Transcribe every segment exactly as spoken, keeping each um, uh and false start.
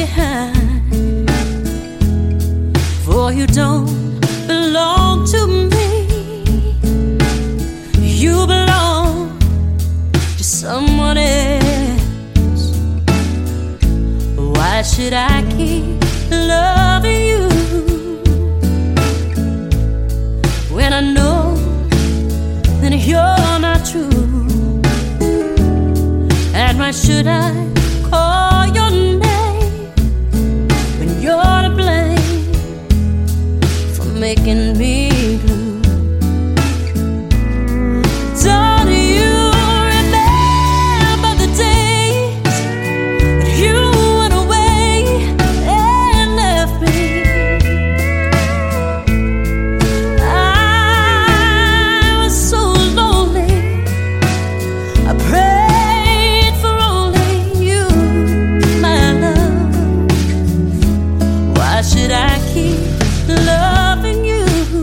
behind, for you don't belong to me. You belong to someone else. Why should I keep loving you when I know that you're not true? And why should I call your name when you're to blame for making me blue? Don't you remember the days that you went away and left me? I was so lonely, I prayed for only you, my love. Why should I keep loving you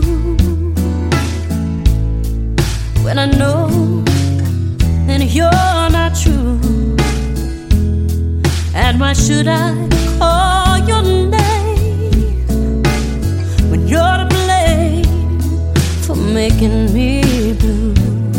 when I know that you're not true? And why should I call your name when you're to blame for making me blue?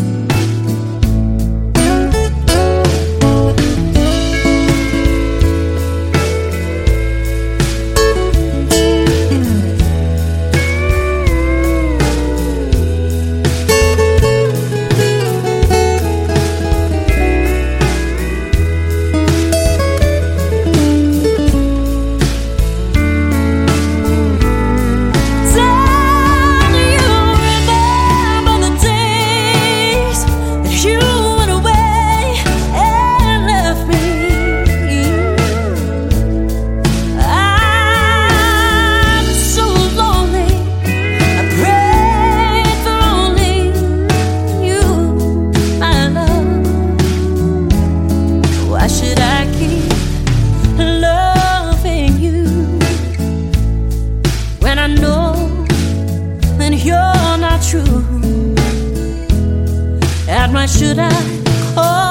Why should I keep loving you when I know that you're not true? And why should I call